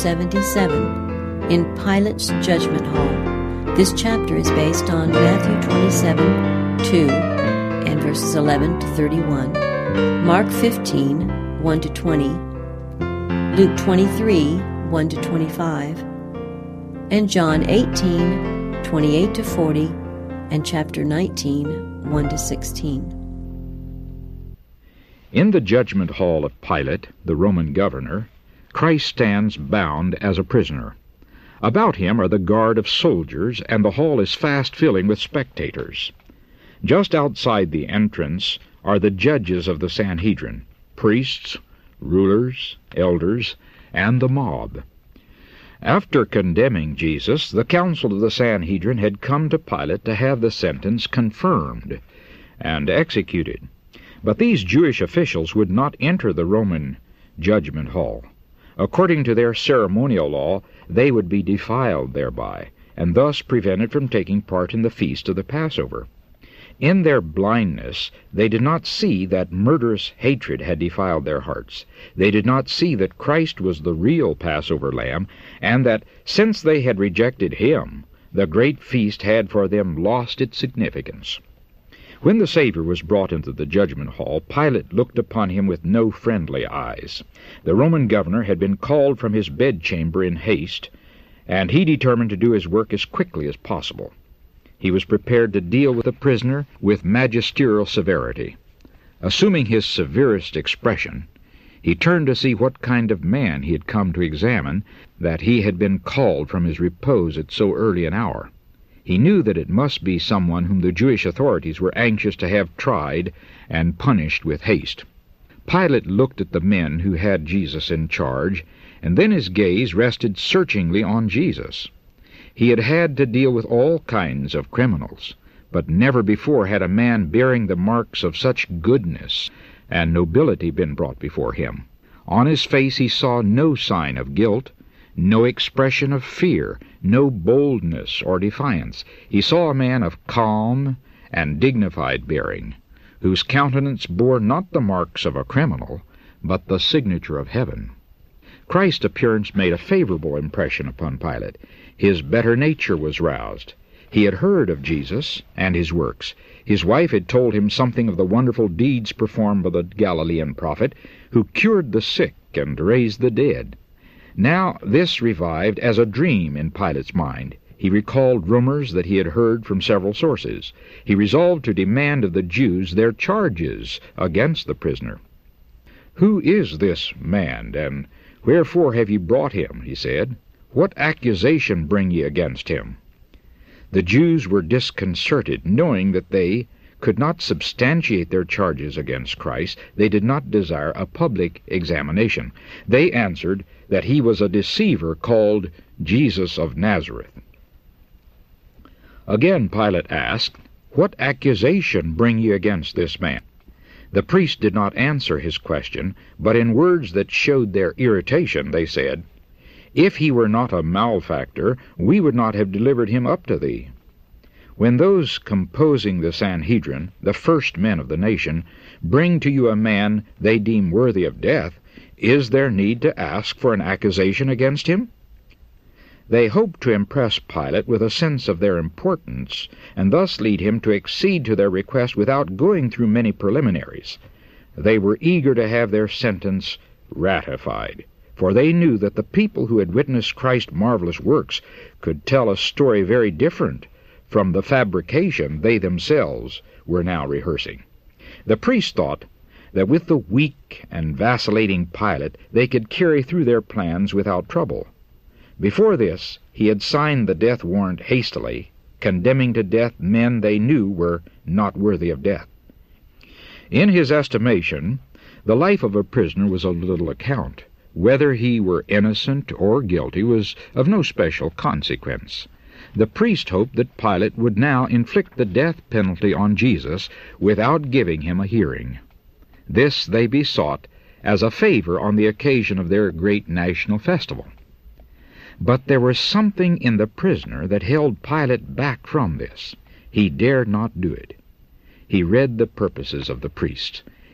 77, in Pilate's Judgment Hall. This chapter is based on Matthew 27, 2, and verses 11 to 31, Mark 15, 1 to 20, Luke 23, 1 to 25, and John 18, 28 to 40, and chapter 19, 1 to 16. In the judgment hall of Pilate, the Roman governor, Christ stands bound as a prisoner. About him are the guard of soldiers, and the hall is fast filling with spectators. Just outside the entrance are the judges of the Sanhedrin, priests, rulers, elders, and the mob. After condemning Jesus, the council of the Sanhedrin had come to Pilate to have the sentence confirmed and executed. But these Jewish officials would not enter the Roman judgment hall. According to their ceremonial law, they would be defiled thereby, and thus prevented from taking part in the feast of the Passover. In their blindness, they did not see that murderous hatred had defiled their hearts. They did not see that Christ was the real Passover lamb, and that, since they had rejected him, the great feast had for them lost its significance. When the Savior was brought into the judgment hall, Pilate looked upon him with no friendly eyes. The Roman governor had been called from his bedchamber in haste, and he determined to do his work as quickly as possible. He was prepared to deal with the prisoner with magisterial severity. Assuming his severest expression, he turned to see what kind of man he had come to examine, that he had been called from his repose at so early an hour. He knew that it must be someone whom the Jewish authorities were anxious to have tried and punished with haste. Pilate looked at the men who had Jesus in charge, and then his gaze rested searchingly on Jesus. He had had to deal with all kinds of criminals, but never before had a man bearing the marks of such goodness and nobility been brought before him. On his face he saw no sign of guilt, no expression of fear, no boldness or defiance. He saw a man of calm and dignified bearing, whose countenance bore not the marks of a criminal, but the signature of heaven. Christ's appearance made a favorable impression upon Pilate. His better nature was roused. He had heard of Jesus and his works. His wife had told him something of the wonderful deeds performed by the Galilean prophet, who cured the sick and raised the dead. Now this revived as a dream in Pilate's mind. He recalled rumors that he had heard from several sources. He resolved to demand of the Jews their charges against the prisoner. "Who is this man, and wherefore have ye brought him?" he said. "What accusation bring ye against him?" The Jews were disconcerted, knowing that they could not substantiate their charges against Christ. They did not desire a public examination. They answered that he was a deceiver called Jesus of Nazareth. Again Pilate asked, "What accusation bring ye against this man?" The priest did not answer his question, but in words that showed their irritation they said, "If he were not a malefactor, we would not have delivered him up to thee." When those composing the Sanhedrin, the first men of the nation, bring to you a man they deem worthy of death, is there need to ask for an accusation against him? They hoped to impress Pilate with a sense of their importance, and thus lead him to accede to their request without going through many preliminaries. They were eager to have their sentence ratified, for they knew that the people who had witnessed Christ's marvelous works could tell a story very different from the fabrication they themselves were now rehearsing. The priests thought that with the weak and vacillating Pilate they could carry through their plans without trouble. Before this, he had signed the death warrant hastily, condemning to death men they knew were not worthy of death. In his estimation, the life of a prisoner was of little account. Whether he were innocent or guilty was of no special consequence. The priest hoped that Pilate would now inflict the death penalty on Jesus without giving him a hearing. This they besought as a favor on the occasion of their great national festival. But there was something in the prisoner that held Pilate back from this. He dared not do it. He read the purposes of the priests.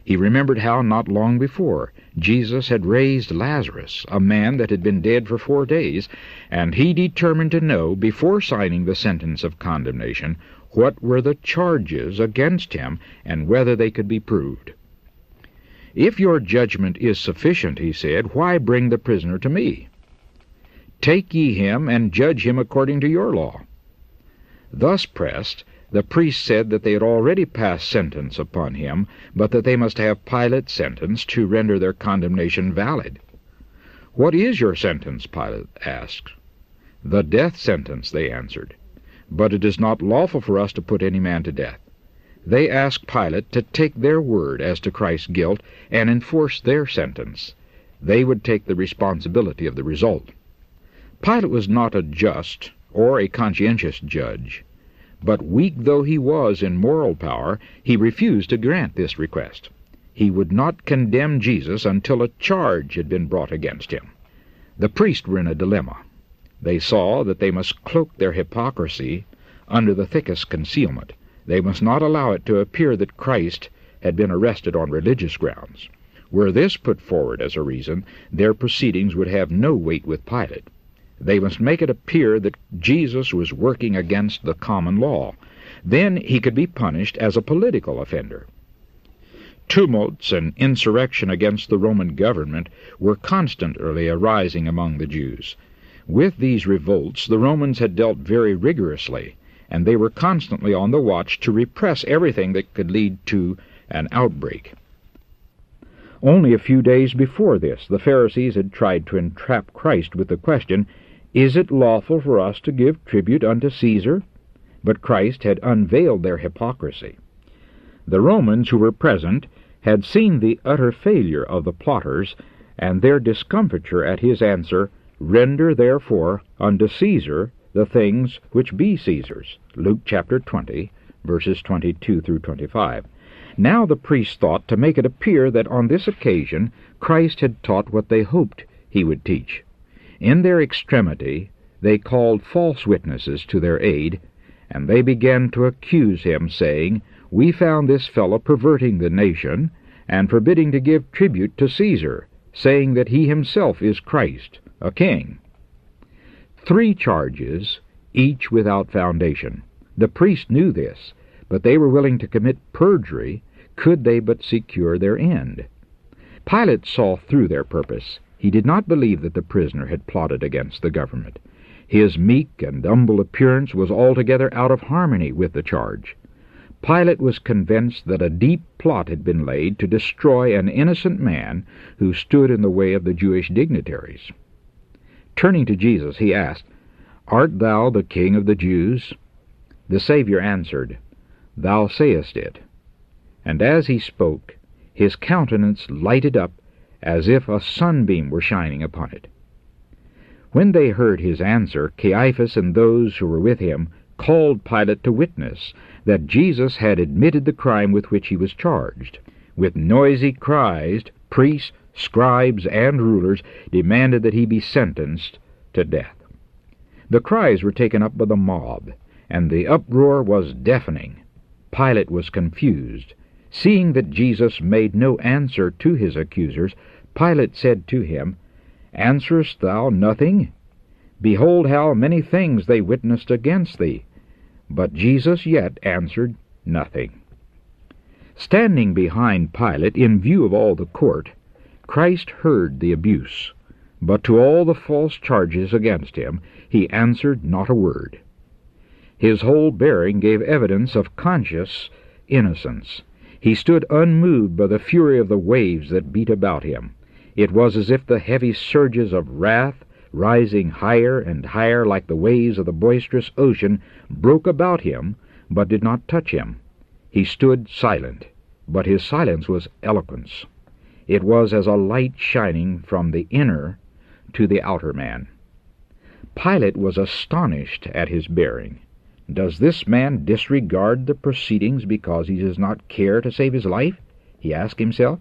He remembered how, not long before, Jesus had raised Lazarus, a man that had been dead for 4 days, and he determined to know, before signing the sentence of condemnation, what were the charges against him, and whether they could be proved. "If your judgment is sufficient," he said, "why bring the prisoner to me? Take ye him, and judge him according to your law." Thus pressed, the priests said that they had already passed sentence upon him, but that they must have Pilate's sentence to render their condemnation valid. "What is your sentence?" Pilate asked. "The death sentence," they answered. "But it is not lawful for us to put any man to death." They asked Pilate to take their word as to Christ's guilt and enforce their sentence. They would take the responsibility of the result. Pilate was not a just or a conscientious judge, but weak though he was in moral power, he refused to grant this request. He would not condemn Jesus until a charge had been brought against him. The priests were in a dilemma. They saw that they must cloak their hypocrisy under the thickest concealment. They must not allow it to appear that Christ had been arrested on religious grounds. Were this put forward as a reason, their proceedings would have no weight with Pilate. They must make it appear that Jesus was working against the common law. Then he could be punished as a political offender. Tumults and insurrection against the Roman government were constantly arising among the Jews. With these revolts the Romans had dealt very rigorously, and they were constantly on the watch to repress everything that could lead to an outbreak. Only a few days before this, the Pharisees had tried to entrap Christ with the question, "Is it lawful for us to give tribute unto Caesar?" But Christ had unveiled their hypocrisy. The Romans who were present had seen the utter failure of the plotters, and their discomfiture at his answer, "Render therefore unto Caesar the things which be Caesar's." Luke chapter 20, verses 22 through 25. Now the priests thought to make it appear that on this occasion Christ had taught what they hoped he would teach. In their extremity they called false witnesses to their aid, and they began to accuse him, saying, "We found this fellow perverting the nation, and forbidding to give tribute to Caesar, saying that he himself is Christ, a king." 3 charges, each without foundation. The priests knew this, but they were willing to commit perjury could they but secure their end. Pilate saw through their purpose. He did not believe that the prisoner had plotted against the government. His meek and humble appearance was altogether out of harmony with the charge. Pilate was convinced that a deep plot had been laid to destroy an innocent man who stood in the way of the Jewish dignitaries. Turning to Jesus, he asked, "Art thou the King of the Jews?" The Savior answered, "Thou sayest it." And as he spoke, his countenance lighted up as if a sunbeam were shining upon it. When they heard his answer, Caiaphas and those who were with him called Pilate to witness that Jesus had admitted the crime with which he was charged. With noisy cries, priests, scribes, and rulers demanded that he be sentenced to death. The cries were taken up by the mob, and the uproar was deafening. Pilate was confused. Seeing that Jesus made no answer to his accusers, Pilate said to him, "Answerest thou nothing? Behold how many things they witnessed against thee." But Jesus yet answered nothing. Standing behind Pilate, in view of all the court, Christ heard the abuse, but to all the false charges against him he answered not a word. His whole bearing gave evidence of conscious innocence. He stood unmoved by the fury of the waves that beat about him. It was as if the heavy surges of wrath, rising higher and higher like the waves of the boisterous ocean, broke about him, but did not touch him. He stood silent, but his silence was eloquence. It was as a light shining from the inner to the outer man. Pilate was astonished at his bearing. Does this man disregard the proceedings because he does not care to save his life? He asked himself.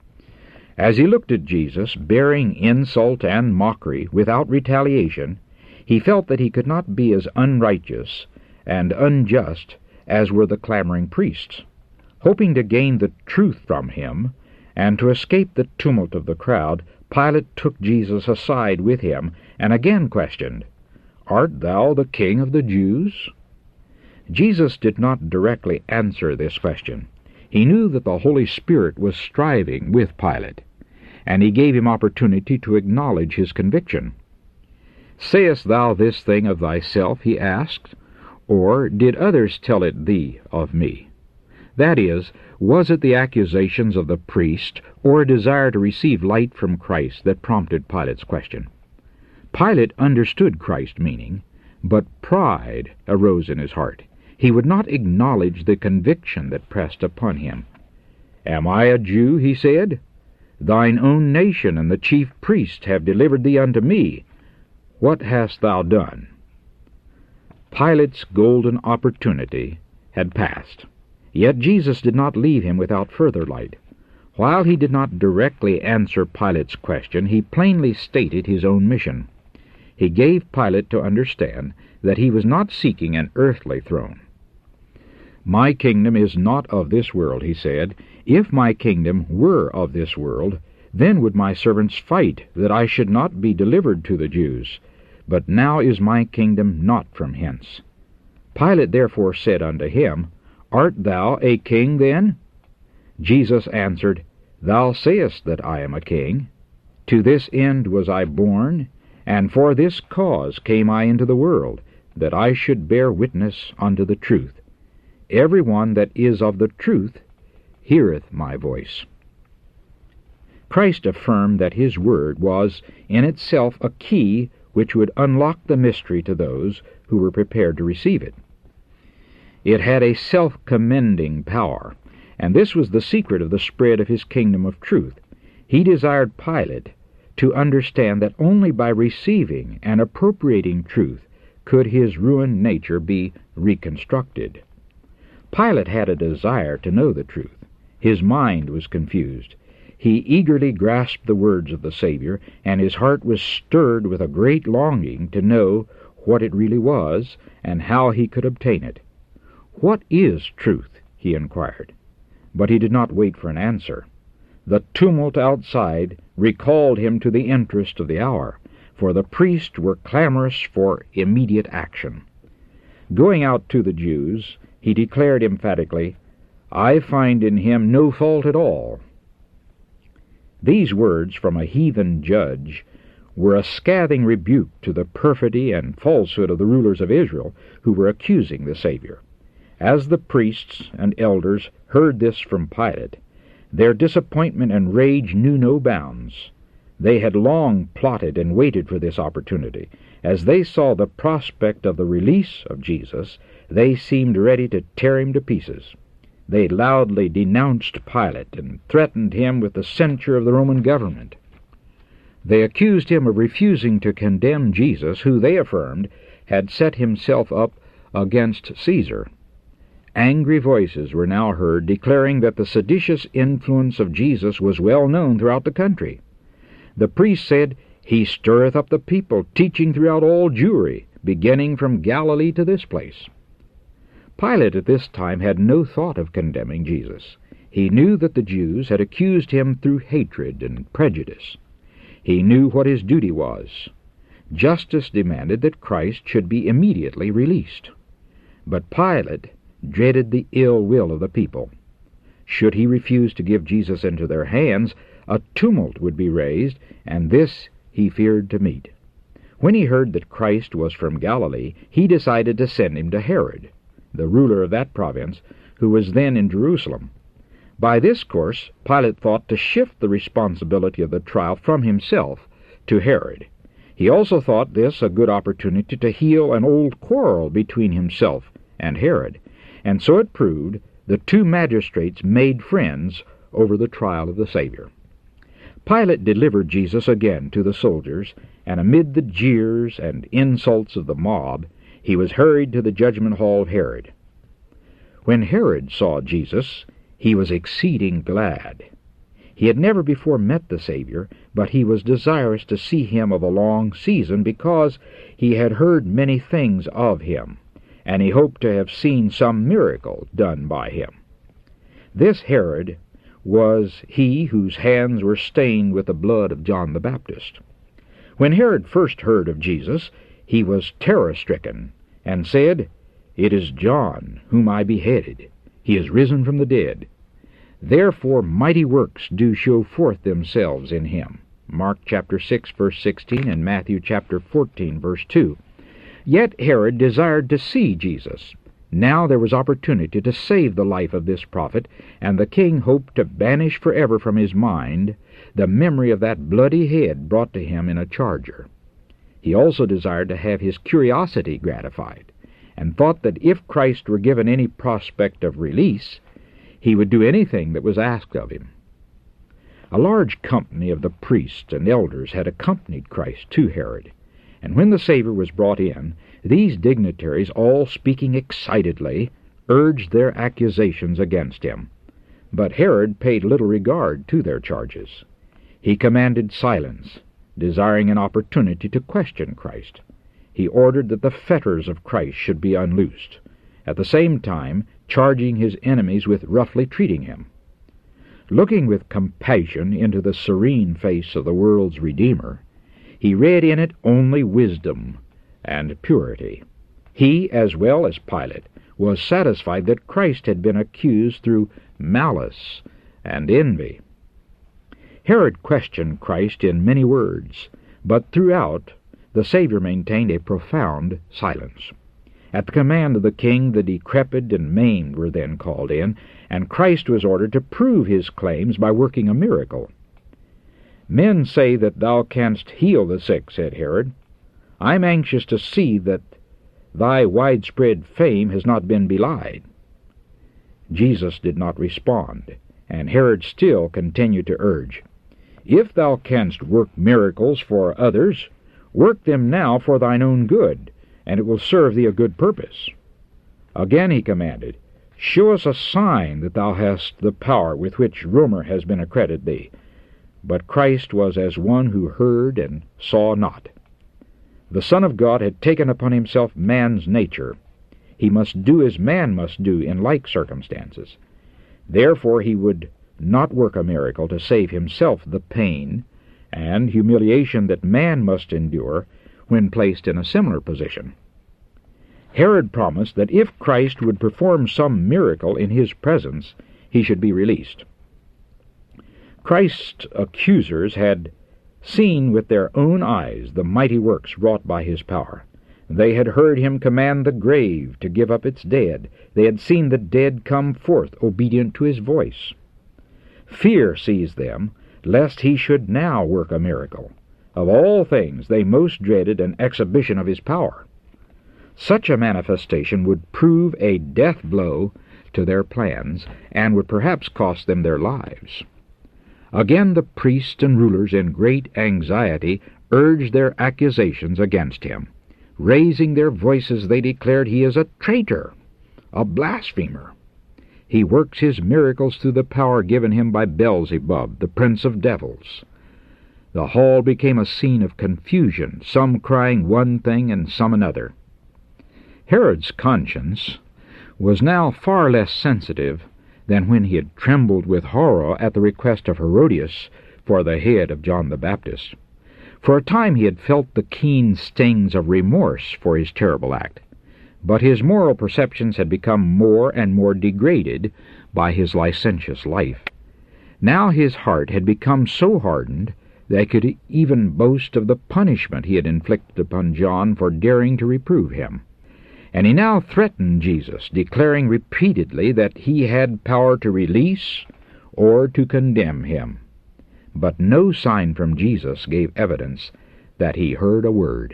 As he looked at Jesus, bearing insult and mockery without retaliation, he felt that he could not be as unrighteous and unjust as were the clamoring priests. Hoping to gain the truth from him, and to escape the tumult of the crowd, Pilate took Jesus aside with him, and again questioned, "Art thou the King of the Jews?" Jesus did not directly answer this question. He knew that the Holy Spirit was striving with Pilate, and he gave him opportunity to acknowledge his conviction. "Sayest thou this thing of thyself," he asked, "or did others tell it thee of me?" That is, was it the accusations of the priest or a desire to receive light from Christ that prompted Pilate's question? Pilate understood Christ's meaning, but pride arose in his heart. He would not acknowledge the conviction that pressed upon him. "Am I a Jew?" he said. "Thine own nation and the chief priests have delivered thee unto me. What hast thou done?" Pilate's golden opportunity had passed. Yet Jesus did not leave him without further light. While he did not directly answer Pilate's question, he plainly stated his own mission. He gave Pilate to understand that he was not seeking an earthly throne. "My kingdom is not of this world," he said. "If my kingdom were of this world, then would my servants fight that I should not be delivered to the Jews. But now is my kingdom not from hence." Pilate therefore said unto him, "Art thou a king then?" Jesus answered, "Thou sayest that I am a king. To this end was I born, and for this cause came I into the world, that I should bear witness unto the truth. Every one that is of the truth heareth my voice." Christ affirmed that his word was in itself a key which would unlock the mystery to those who were prepared to receive it. It had a self-commending power, and this was the secret of the spread of his kingdom of truth. He desired Pilate to understand that only by receiving and appropriating truth could his ruined nature be reconstructed. Pilate had a desire to know the truth. His mind was confused. He eagerly grasped the words of the Savior, and his heart was stirred with a great longing to know what it really was and how he could obtain it. "What is truth?" he inquired. But he did not wait for an answer. The tumult outside recalled him to the interest of the hour, for the priests were clamorous for immediate action. Going out to the Jews, he declared emphatically, "I find in him no fault at all." These words from a heathen judge were a scathing rebuke to the perfidy and falsehood of the rulers of Israel who were accusing the Savior. As the priests and elders heard this from Pilate, their disappointment and rage knew no bounds. They had long plotted and waited for this opportunity. As they saw the prospect of the release of Jesus, they seemed ready to tear him to pieces. They loudly denounced Pilate and threatened him with the censure of the Roman government. They accused him of refusing to condemn Jesus, who, they affirmed, had set himself up against Caesar. Angry voices were now heard declaring that the seditious influence of Jesus was well known throughout the country. The priests said, "He stirreth up the people, teaching throughout all Jewry, beginning from Galilee to this place." Pilate at this time had no thought of condemning Jesus. He knew that the Jews had accused him through hatred and prejudice. He knew what his duty was. Justice demanded that Christ should be immediately released. But Pilate dreaded the ill will of the people. Should he refuse to give Jesus into their hands, a tumult would be raised, and this he feared to meet. When he heard that Christ was from Galilee, he decided to send him to Herod, the ruler of that province, who was then in Jerusalem. By this course, Pilate thought to shift the responsibility of the trial from himself to Herod. He also thought this a good opportunity to heal an old quarrel between himself and Herod, and so it proved. The two magistrates made friends over the trial of the Savior. Pilate delivered Jesus again to the soldiers, and amid the jeers and insults of the mob, he was hurried to the judgment hall of Herod. When Herod saw Jesus, he was exceeding glad. He had never before met the Savior, but he was desirous to see him of a long season, because he had heard many things of him, and he hoped to have seen some miracle done by him. This Herod was he whose hands were stained with the blood of John the Baptist. When Herod first heard of Jesus, he was terror-stricken, and said, "It is John, whom I beheaded. He is risen from the dead. Therefore mighty works do show forth themselves in him." Mark chapter 6, verse 16, and Matthew chapter 14, verse 2. Yet Herod desired to see Jesus. Now there was opportunity to save the life of this prophet, and the king hoped to banish forever from his mind the memory of that bloody head brought to him in a charger. He also desired to have his curiosity gratified, and thought that if Christ were given any prospect of release, he would do anything that was asked of him. A large company of the priests and elders had accompanied Christ to Herod, and when the Savior was brought in, these dignitaries, all speaking excitedly, urged their accusations against him. But Herod paid little regard to their charges. He commanded silence, desiring an opportunity to question Christ. He ordered that the fetters of Christ should be unloosed, at the same time charging his enemies with roughly treating him. Looking with compassion into the serene face of the world's Redeemer, he read in it only wisdom and purity. He, as well as Pilate, was satisfied that Christ had been accused through malice and envy. Herod questioned Christ in many words, but throughout the Savior maintained a profound silence. At the command of the king, the decrepit and maimed were then called in, and Christ was ordered to prove his claims by working a miracle. "Men say that thou canst heal the sick," said Herod. "I am anxious to see that thy widespread fame has not been belied." Jesus did not respond, and Herod still continued to urge, "If thou canst work miracles for others, work them now for thine own good, and it will serve thee a good purpose." Again he commanded, "Show us a sign that thou hast the power with which rumor has been accredited thee." But Christ was as one who heard and saw not. The Son of God had taken upon himself man's nature. He must do as man must do in like circumstances. Therefore he would not work a miracle to save himself the pain and humiliation that man must endure when placed in a similar position. Herod promised that if Christ would perform some miracle in his presence, he should be released. Christ's accusers had seen with their own eyes the mighty works wrought by his power. They had heard him command the grave to give up its dead. They had seen the dead come forth obedient to his voice. Fear seized them, lest he should now work a miracle. Of all things they most dreaded an exhibition of his power. Such a manifestation would prove a death blow to their plans, and would perhaps cost them their lives. Again the priests and rulers in great anxiety urged their accusations against him. Raising their voices, they declared he is a traitor, a blasphemer. He works his miracles through the power given him by Beelzebub, the prince of devils. The hall became a scene of confusion, some crying one thing and some another. Herod's conscience was now far less sensitive than when he had trembled with horror at the request of Herodias for the head of John the Baptist. For a time he had felt the keen stings of remorse for his terrible act, but his moral perceptions had become more and more degraded by his licentious life. Now his heart had become so hardened that he could even boast of the punishment he had inflicted upon John for daring to reprove him. And he now threatened Jesus, declaring repeatedly that he had power to release or to condemn him. But no sign from Jesus gave evidence that he heard a word.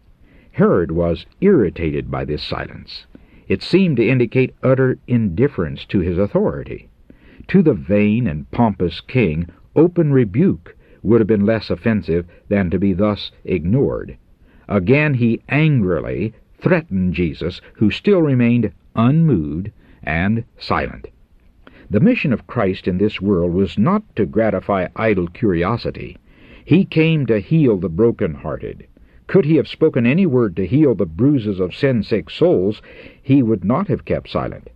Herod was irritated by this silence. It seemed to indicate utter indifference to his authority. To the vain and pompous king, open rebuke would have been less offensive than to be thus ignored. Again he angrily threatened Jesus, who still remained unmoved and silent. The mission of Christ in this world was not to gratify idle curiosity. He came to heal the broken-hearted. Could he have spoken any word to heal the bruises of sin-sick souls, he would not have kept silent.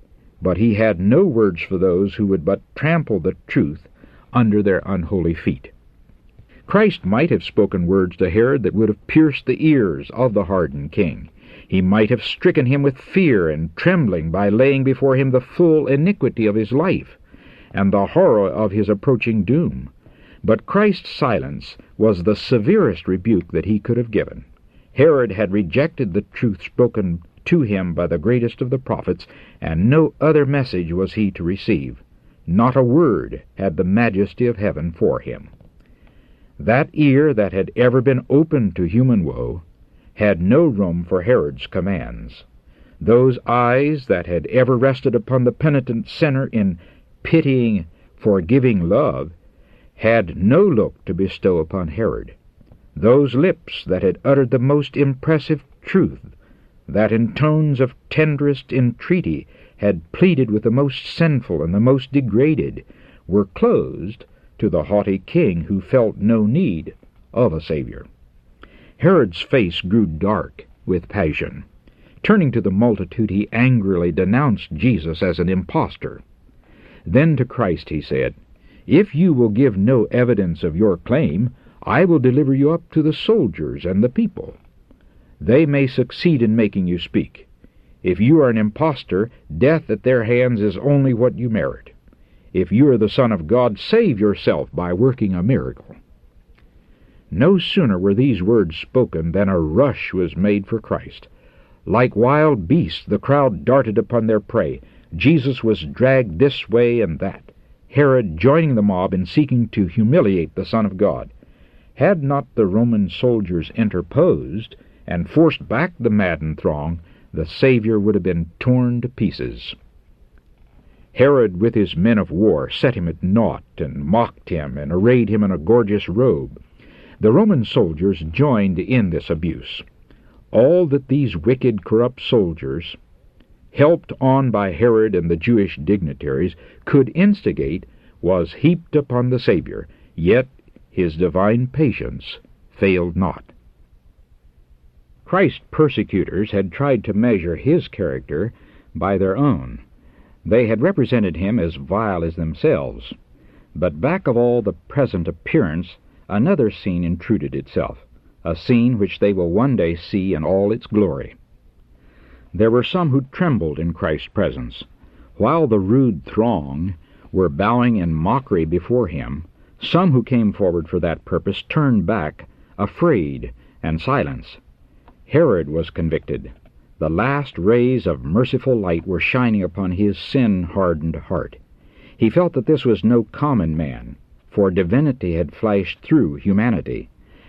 but he had no words for those who would but trample the truth under their unholy feet. Christ might have spoken words to Herod that would have pierced the ears of the hardened king. He might have stricken him with fear and trembling by laying before him the full iniquity of his life and the horror of his approaching doom. But Christ's silence was the severest rebuke that he could have given. Herod had rejected the truth spoken to him by the greatest of the prophets, and no other message was he to receive. Not a word had the majesty of heaven for him. That ear that had ever been opened to human woe had no room for Herod's commands. Those eyes that had ever rested upon the penitent sinner in pitying, forgiving love had no look to bestow upon Herod. Those lips that had uttered the most impressive truth, that in tones of tenderest entreaty had pleaded with the most sinful and the most degraded, were closed to the haughty king who felt no need of a Savior. Herod's face grew dark with passion. Turning to the multitude, he angrily denounced Jesus as an impostor. Then to Christ he said, "If you will give no evidence of your claim, I will deliver you up to the soldiers and the people. They may succeed in making you speak. If you are an impostor, death at their hands is only what you merit. If you are the Son of God, save yourself by working a miracle." No sooner were these words spoken than a rush was made for Christ. Like wild beasts, the crowd darted upon their prey. Jesus was dragged this way and that, Herod joining the mob in seeking to humiliate the Son of God. Had not the Roman soldiers interposed and forced back the maddened throng, the Savior would have been torn to pieces. Herod with his men of war set him at naught and mocked him and arrayed him in a gorgeous robe. The Roman soldiers joined in this abuse. All that these wicked, corrupt soldiers, helped on by Herod and the Jewish dignitaries, could instigate was heaped upon the Savior, yet his divine patience failed not. Christ's persecutors had tried to measure his character by their own. They had represented him as vile as themselves. But back of all the present appearance, another scene intruded itself, a scene which they will one day see in all its glory. There were some who trembled in Christ's presence. While the rude throng were bowing in mockery before him, some who came forward for that purpose turned back, afraid and silenced. Herod was convicted. The last rays of merciful light were shining upon his sin-hardened heart. He felt that this was no common man, for divinity had flashed through humanity.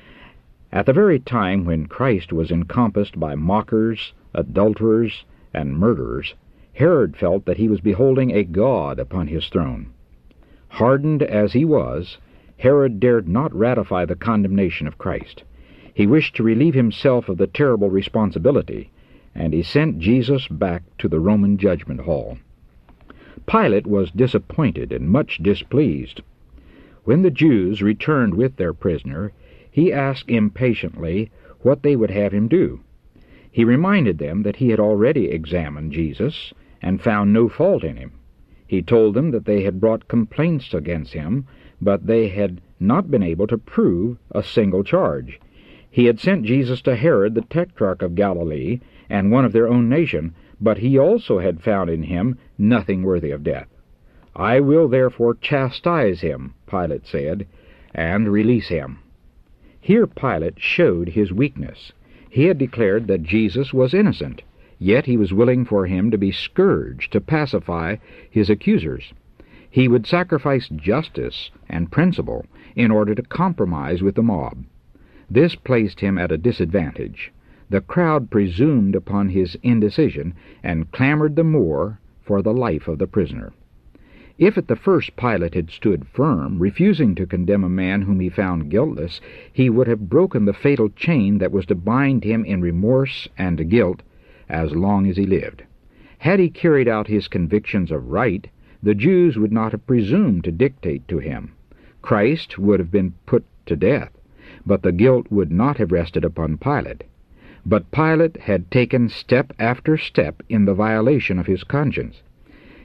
At the very time when Christ was encompassed by mockers, adulterers, and murderers, Herod felt that he was beholding a God upon his throne. Hardened as he was, Herod dared not ratify the condemnation of Christ. He wished to relieve himself of the terrible responsibility, and he sent Jesus back to the Roman judgment hall. Pilate was disappointed and much displeased. When the Jews returned with their prisoner, he asked impatiently what they would have him do. He reminded them that he had already examined Jesus and found no fault in him. He told them that they had brought complaints against him, but they had not been able to prove a single charge. He had sent Jesus to Herod, the tetrarch of Galilee, and one of their own nation, but he also had found in him nothing worthy of death. "I will therefore chastise him," Pilate said, "and release him." Here Pilate showed his weakness. He had declared that Jesus was innocent, yet he was willing for him to be scourged to pacify his accusers. He would sacrifice justice and principle in order to compromise with the mob. This placed him at a disadvantage. The crowd presumed upon his indecision and clamored the more for the life of the prisoner. If at the first Pilate had stood firm, refusing to condemn a man whom he found guiltless, he would have broken the fatal chain that was to bind him in remorse and guilt as long as he lived. Had he carried out his convictions of right, the Jews would not have presumed to dictate to him. Christ would have been put to death, but the guilt would not have rested upon Pilate. But Pilate had taken step after step in the violation of his conscience.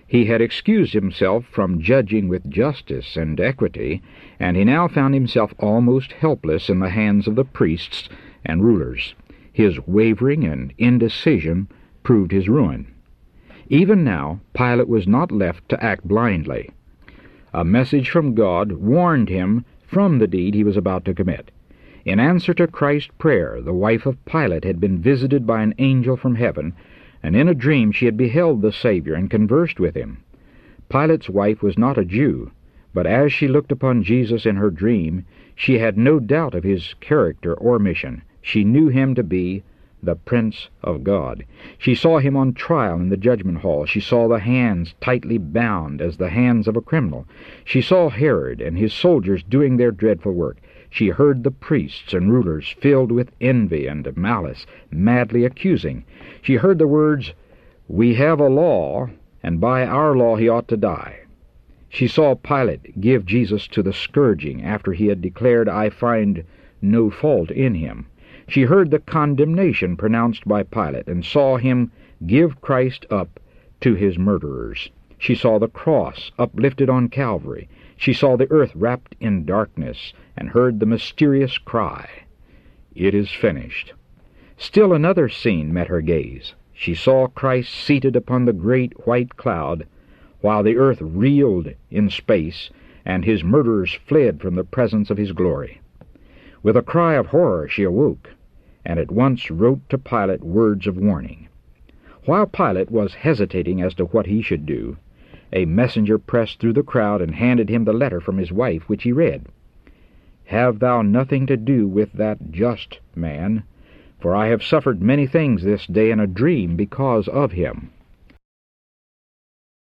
He had excused himself from judging with justice and equity, and he now found himself almost helpless in the hands of the priests and rulers. His wavering and indecision proved his ruin. Even now, Pilate was not left to act blindly. A message from God warned him from the deed he was about to commit. In answer to Christ's prayer, the wife of Pilate had been visited by an angel from heaven, and in a dream she had beheld the Savior and conversed with him. Pilate's wife was not a Jew, but as she looked upon Jesus in her dream, she had no doubt of his character or mission. She knew him to be the Prince of God. She saw him on trial in the judgment hall. She saw the hands tightly bound as the hands of a criminal. She saw Herod and his soldiers doing their dreadful work. She heard the priests and rulers filled with envy and malice, madly accusing. She heard the words, "We have a law, and by our law he ought to die." She saw Pilate give Jesus to the scourging after he had declared, "I find no fault in him." She heard the condemnation pronounced by Pilate, and saw him give Christ up to his murderers. She saw the cross uplifted on Calvary. She saw the earth wrapped in darkness, and heard the mysterious cry, "It is finished." Still another scene met her gaze. She saw Christ seated upon the great white cloud, while the earth reeled in space, and his murderers fled from the presence of his glory. With a cry of horror she awoke, and at once wrote to Pilate words of warning. While Pilate was hesitating as to what he should do, a messenger pressed through the crowd and handed him the letter from his wife, which he read. "Have thou nothing to do with that just man, for I have suffered many things this day in a dream because of him."